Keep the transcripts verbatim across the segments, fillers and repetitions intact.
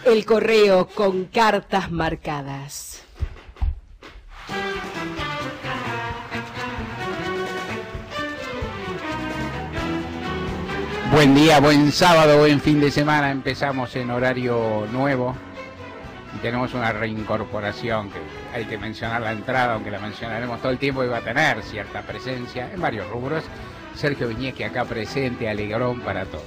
El correo con cartas marcadas. Buen día, buen sábado, buen fin de semana. Empezamos en horario nuevo y tenemos una reincorporación que hay que mencionar la entrada, aunque la mencionaremos todo el tiempo y va a tener cierta presencia en varios rubros. Sergio Viñeschi acá presente, alegrón para todos.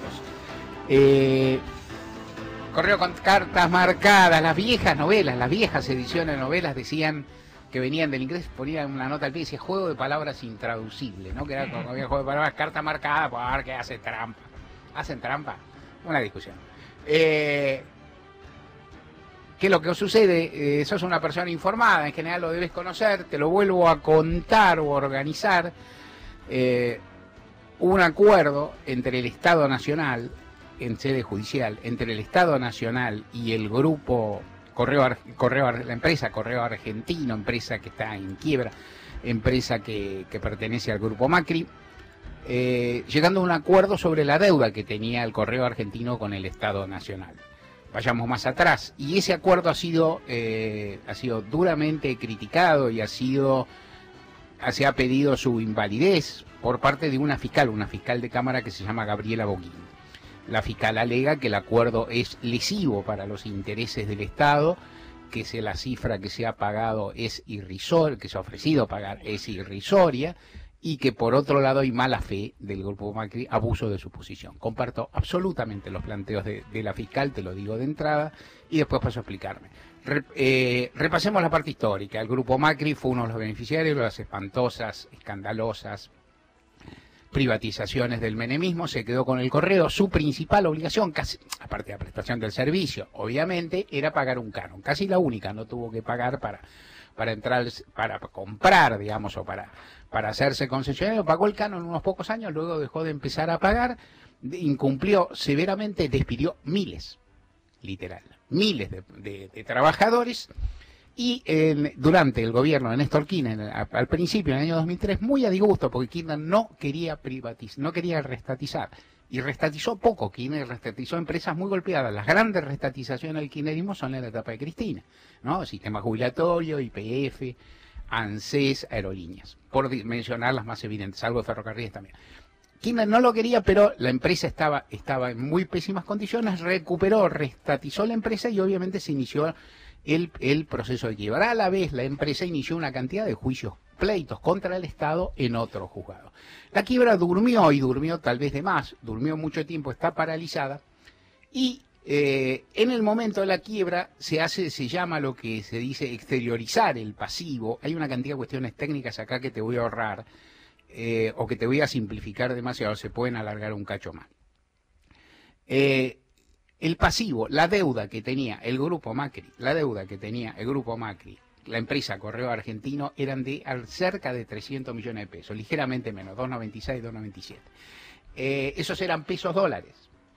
Eh, correo con cartas marcadas, las viejas novelas, las viejas ediciones de novelas decían que venían del inglés, ponían una nota al pie y decía juego de palabras intraducible, ¿no? Que era como había juego de palabras, carta marcada, porque hace trampa. ¿Hacen trampa? Una discusión. Eh, ¿Qué es lo que sucede? Eh, sos una persona informada, en general lo debes conocer, te lo vuelvo a contar o organizar. Eh, un acuerdo entre el Estado Nacional, en sede judicial, entre el Estado Nacional y el grupo Correo, Correo la empresa Correo Argentino, empresa que está en quiebra, empresa que, que pertenece al grupo Macri, eh, llegando a un acuerdo sobre la deuda que tenía el Correo Argentino con el Estado Nacional. Vayamos más atrás, y ese acuerdo ha sido, eh, ha sido duramente criticado y ha sido, se ha pedido su invalidez por parte de una fiscal, una fiscal de Cámara que se llama Gabriela Boquín. La fiscal alega que el acuerdo es lesivo para los intereses del Estado, que se, la cifra que se ha pagado es irrisoria, que se ha ofrecido pagar es irrisoria, y que por otro lado hay mala fe del grupo Macri, abuso de su posición. Comparto absolutamente los planteos de, de la fiscal, te lo digo de entrada, y después paso a explicarme. Re, eh, repasemos la parte histórica. El grupo Macri fue uno de los beneficiarios de las espantosas, escandalosas privatizaciones del menemismo, se quedó con el correo. Su principal obligación, casi, aparte de la prestación del servicio, obviamente, era pagar un canon. Casi la única, no tuvo que pagar para, para entrar, para comprar, digamos, o para, para hacerse concesionario. Pagó el canon unos pocos años, luego dejó de empezar a pagar, incumplió severamente, despidió miles, literal, miles de, de, de trabajadores. Y eh, durante el gobierno de Néstor Kirchner, al principio, en el año dos mil tres, muy a disgusto, porque Kirchner no quería privatizar, no quería restatizar, y restatizó poco. Kirchner restatizó empresas muy golpeadas. Las grandes restatizaciones del kirchnerismo son en la etapa de Cristina, ¿no? Sistema jubilatorio, Y P F, ANSES, aerolíneas, por mencionar las más evidentes, algo de ferrocarriles también. Kirchner no lo quería, pero la empresa estaba, estaba en muy pésimas condiciones, recuperó, restatizó la empresa y obviamente se inició El, el proceso de quiebra. A la vez, la empresa inició una cantidad de juicios, pleitos contra el Estado en otro juzgado. La quiebra durmió, y durmió tal vez de más, durmió mucho tiempo, está paralizada, y eh, en el momento de la quiebra se hace, se llama lo que se dice exteriorizar el pasivo. Hay una cantidad de cuestiones técnicas acá que te voy a ahorrar, eh, o que te voy a simplificar demasiado, se pueden alargar un cacho más. Eh, El pasivo, la deuda que tenía el grupo Macri, la deuda que tenía el grupo Macri, la empresa Correo Argentino, eran de cerca de trescientos millones de pesos, ligeramente menos, doscientos noventa y seis, doscientos noventa y siete. Eh, esos eran pesos dólares.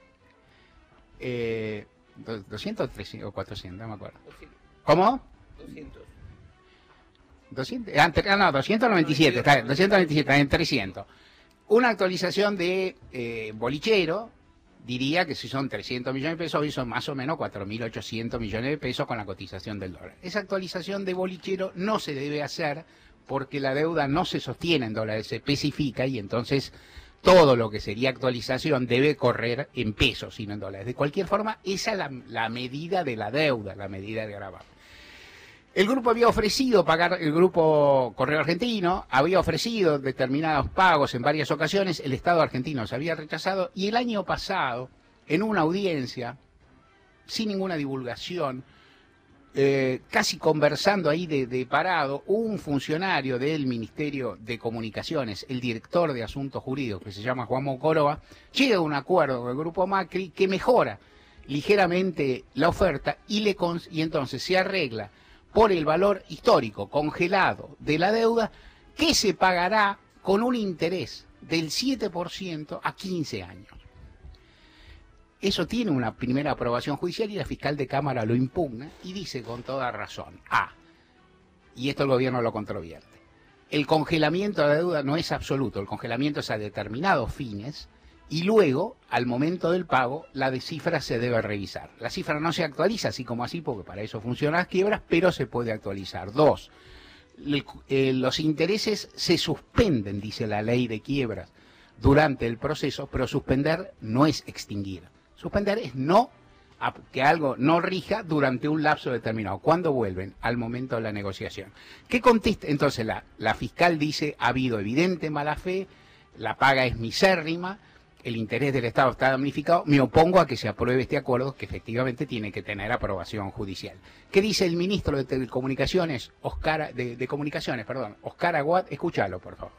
Eh, doscientos, trescientos o cuatrocientos, no me acuerdo. ¿Cómo? doscientos. doscientos, ah, no, doscientos noventa y siete, está, doscientos noventa y siete, está en trescientos. Una actualización de eh, Bolichero diría que si son trescientos millones de pesos, hoy son más o menos cuatro mil ochocientos millones de pesos con la cotización del dólar. Esa actualización de Bolichero no se debe hacer porque la deuda no se sostiene en dólares, se especifica, y entonces todo lo que sería actualización debe correr en pesos, sino en dólares. De cualquier forma, esa es la, la medida de la deuda, la medida de gravamen. El grupo había ofrecido pagar, el grupo Correo Argentino había ofrecido determinados pagos en varias ocasiones, el Estado argentino se había rechazado, y el año pasado, en una audiencia, sin ninguna divulgación, eh, casi conversando ahí de, de parado, un funcionario del Ministerio de Comunicaciones, el director de Asuntos Jurídicos, que se llama Juan Mocoroa, llega a un acuerdo con el grupo Macri que mejora ligeramente la oferta y, le cons y entonces se arregla por el valor histórico congelado de la deuda, que se pagará con un interés del siete por ciento a quince años. Eso tiene una primera aprobación judicial y la fiscal de Cámara lo impugna y dice con toda razón, A, y esto el gobierno lo controvierte, el congelamiento de la deuda no es absoluto, el congelamiento es a determinados fines y luego, al momento del pago, la de cifra se debe revisar. La cifra no se actualiza así como así, porque para eso funcionan las quiebras, pero se puede actualizar. Dos, el, eh, los intereses se suspenden, dice la ley de quiebras, durante el proceso, pero suspender no es extinguir. Suspender es no que algo no rija durante un lapso determinado. ¿Cuándo vuelven? Al momento de la negociación. ¿Qué contesta? Entonces la, la fiscal dice, ha habido evidente mala fe, la paga es misérrima, el interés del Estado está damnificado, me opongo a que se apruebe este acuerdo que efectivamente tiene que tener aprobación judicial. ¿Qué dice el ministro de Telecomunicaciones, Oscar, de, de Comunicaciones, perdón, Oscar Aguad? Escúchalo, por favor.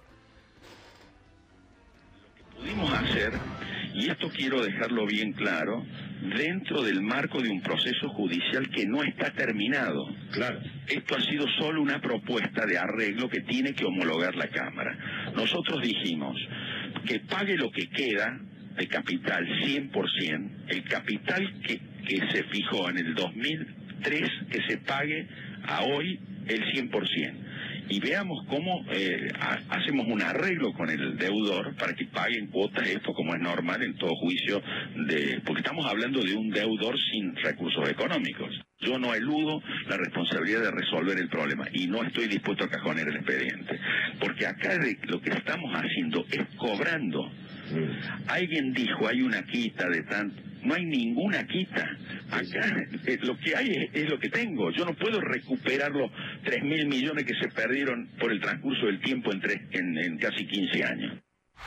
Lo que pudimos hacer, y esto quiero dejarlo bien claro, dentro del marco de un proceso judicial que no está terminado. Claro. Esto ha sido solo una propuesta de arreglo que tiene que homologar la Cámara. Nosotros dijimos que pague lo que queda de capital cien por ciento, el capital que, que se fijó en el dos mil tres, que se pague a hoy el cien por ciento. Y veamos cómo eh, ha, hacemos un arreglo con el deudor para que paguen cuotas, esto como es normal en todo juicio, de porque estamos hablando de un deudor sin recursos económicos. Yo no eludo la responsabilidad de resolver el problema y no estoy dispuesto a cajonear el expediente, porque acá de, lo que estamos haciendo es cobrando. Mm. Alguien dijo, hay una quita de tanto. No hay ninguna quita. Acá eh, lo que hay es, es lo que tengo. Yo no puedo recuperar los tres mil millones que se perdieron por el transcurso del tiempo en, tres, en, en casi quince años.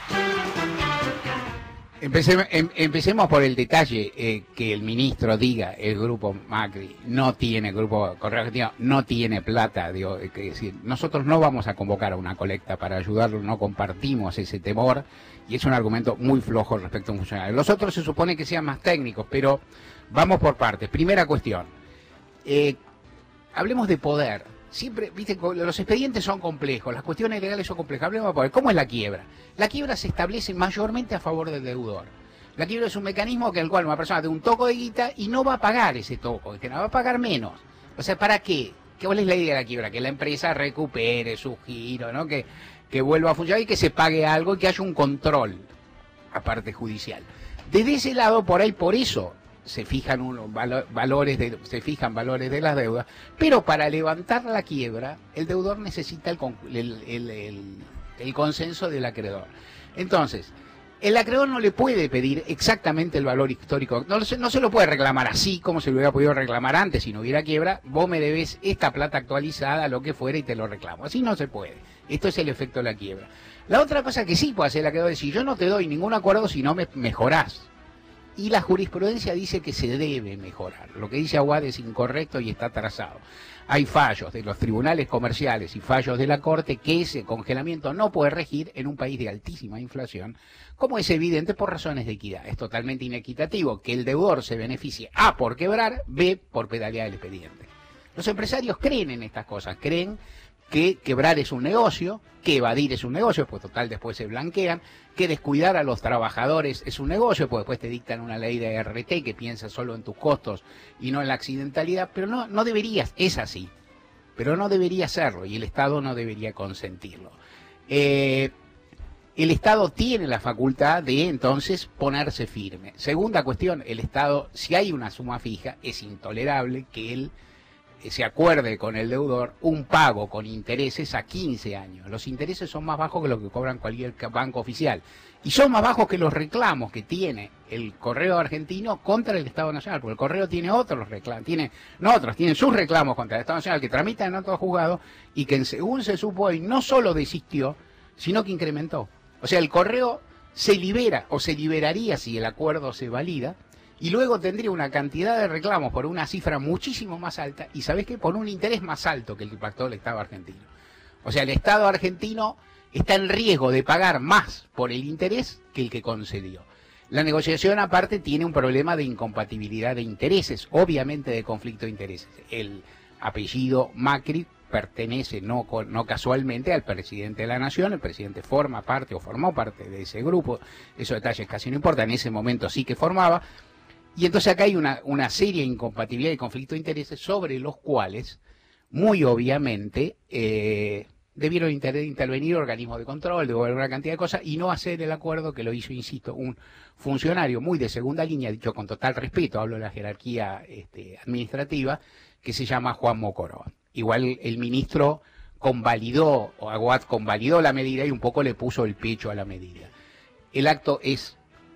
Empecemos, em, empecemos por el detalle, eh, que el ministro diga, el grupo Macri no tiene, el grupo Correo Argentino no tiene plata, digo, es decir, nosotros no vamos a convocar a una colecta para ayudarlo, no compartimos ese temor, y es un argumento muy flojo respecto a un funcionario. Los otros se supone que sean más técnicos, pero vamos por partes. Primera cuestión, eh, hablemos de poder. Siempre, viste, los expedientes son complejos, las cuestiones legales son complejas. Hablemos de poder. ¿Cómo es la quiebra? La quiebra se establece mayormente a favor del deudor. La quiebra es un mecanismo en el cual una persona tiene un toco de guita y no va a pagar ese toco, que va a pagar menos. O sea, ¿para qué? ¿Cuál es la idea de la quiebra? Que la empresa recupere su giro, ¿no? Que, que vuelva a funcionar y que se pague algo y que haya un control, aparte judicial. Desde ese lado, por ahí, por eso se fijan unos valores de, se fijan valores de las deudas, pero para levantar la quiebra, el deudor necesita el, el, el, el, el consenso del acreedor. Entonces, el acreedor no le puede pedir exactamente el valor histórico, no, no se lo puede reclamar así como se lo hubiera podido reclamar antes si no hubiera quiebra. Vos me debes esta plata actualizada, lo que fuera, y te lo reclamo. Así no se puede. Esto es el efecto de la quiebra. La otra cosa que sí puede hacer el acreedor es decir, yo no te doy ningún acuerdo si no me mejorás. Y la jurisprudencia dice que se debe mejorar. Lo que dice Aguad es incorrecto y está trazado. Hay fallos de los tribunales comerciales y fallos de la Corte que ese congelamiento no puede regir en un país de altísima inflación, como es evidente por razones de equidad. Es totalmente inequitativo que el deudor se beneficie A por quebrar, B por pedalear el expediente. Los empresarios creen en estas cosas, creen que quebrar es un negocio, que evadir es un negocio, pues total después se blanquean, que descuidar a los trabajadores es un negocio, pues después te dictan una ley de R T que piensa solo en tus costos y no en la accidentalidad, pero no, no deberías, es así, pero no debería hacerlo y el Estado no debería consentirlo. Eh, el Estado tiene la facultad de entonces ponerse firme. Segunda cuestión, el Estado, si hay una suma fija, es intolerable que él se acuerde con el deudor un pago con intereses a quince años. Los intereses son más bajos que lo que cobran cualquier banco oficial y son más bajos que los reclamos que tiene el Correo Argentino contra el Estado Nacional, porque el Correo tiene otros reclamos, tiene, no otros, tienen sus reclamos contra el Estado Nacional que tramitan en otros juzgados y que según se supo hoy no solo desistió, sino que incrementó. O sea, el Correo se libera o se liberaría si el acuerdo se valida, y luego tendría una cantidad de reclamos por una cifra muchísimo más alta, y ¿sabés qué? Por un interés más alto que el que pactó el Estado argentino. O sea, el Estado argentino está en riesgo de pagar más por el interés que el que concedió. La negociación, aparte, tiene un problema de incompatibilidad de intereses, obviamente de conflicto de intereses. El apellido Macri pertenece, no, no casualmente, al presidente de la Nación. El presidente forma parte o formó parte de ese grupo. Esos detalles casi no importan, en ese momento sí que formaba. Y entonces acá hay una, una seria incompatibilidad y conflicto de intereses sobre los cuales, muy obviamente, eh, debieron inter intervenir organismos de control, de una cantidad de cosas, y no hacer el acuerdo que lo hizo, insisto, un funcionario muy de segunda línea, dicho con total respeto, hablo de la jerarquía este, administrativa, que se llama Juan Mocoroa. Igual el ministro convalidó, o Aguad convalidó la medida y un poco le puso el pecho a la medida. El acto es,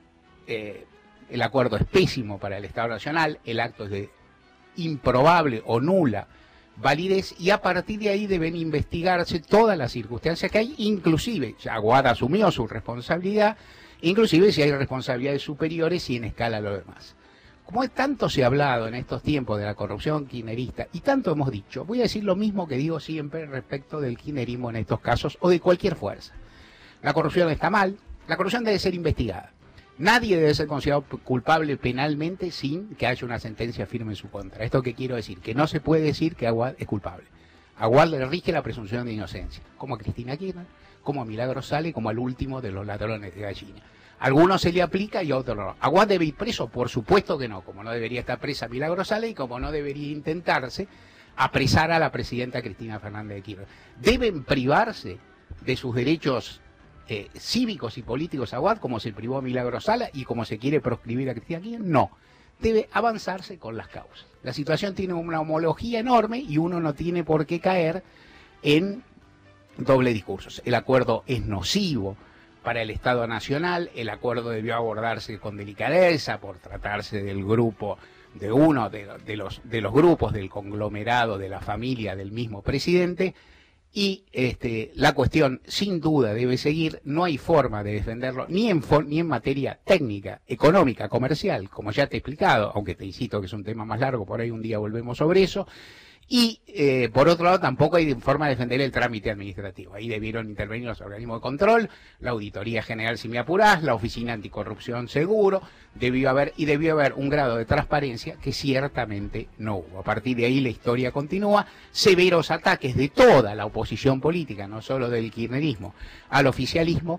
eh, el acuerdo es pésimo para el Estado Nacional, el acto es de improbable o nula validez, y a partir de ahí deben investigarse todas las circunstancias que hay, inclusive, ya Aguad asumió su responsabilidad, inclusive si hay responsabilidades superiores y en escala lo demás. Como tanto se ha hablado en estos tiempos de la corrupción kirchnerista, y tanto hemos dicho, voy a decir lo mismo que digo siempre respecto del kirchnerismo en estos casos, o de cualquier fuerza. La corrupción está mal, la corrupción debe ser investigada. Nadie debe ser considerado culpable penalmente sin que haya una sentencia firme en su contra. ¿Esto qué quiero decir? Que no se puede decir que Aguad es culpable. A Aguad le rige la presunción de inocencia, como a Cristina Kirchner, como a Milagros Sala, como al último de los ladrones de gallina. A algunos se le aplica y a otros no. ¿Aguad debe ir preso? Por supuesto que no, como no debería estar presa Milagros Sala y como no debería intentarse apresar a la presidenta Cristina Fernández de Kirchner. ¿Deben privarse de sus derechos Eh, cívicos y políticos a Aguad, como se privó a Milagros Sala y como se quiere proscribir a Cristina Kirchner? No, debe avanzarse con las causas. La situación tiene una homología enorme y uno no tiene por qué caer en doble discursos. El acuerdo es nocivo para el Estado Nacional, el acuerdo debió abordarse con delicadeza por tratarse del grupo, de uno de, de, los, de los grupos del conglomerado de la familia del mismo presidente. Y este, la cuestión sin duda debe seguir, no hay forma de defenderlo ni en, ni en materia técnica, económica, comercial, como ya te he explicado, aunque te insisto que es un tema más largo, por ahí un día volvemos sobre eso. Y eh, por otro lado tampoco hay forma de defender el trámite administrativo. Ahí debieron intervenir los organismos de control, la Auditoría General si me apurás, la Oficina Anticorrupción seguro, debió haber y debió haber un grado de transparencia que ciertamente no hubo. A partir de ahí la historia continúa, severos ataques de toda la oposición política, no solo del kirchnerismo, al oficialismo.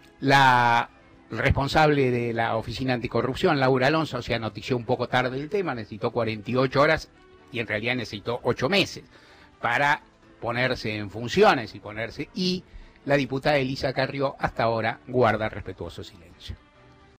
La responsable de la Oficina Anticorrupción, Laura Alonso, se anotició un poco tarde el tema, necesitó cuarenta y ocho horas y en realidad necesitó ocho meses para ponerse en funciones y ponerse, y la diputada Elisa Carrió hasta ahora guarda respetuoso silencio.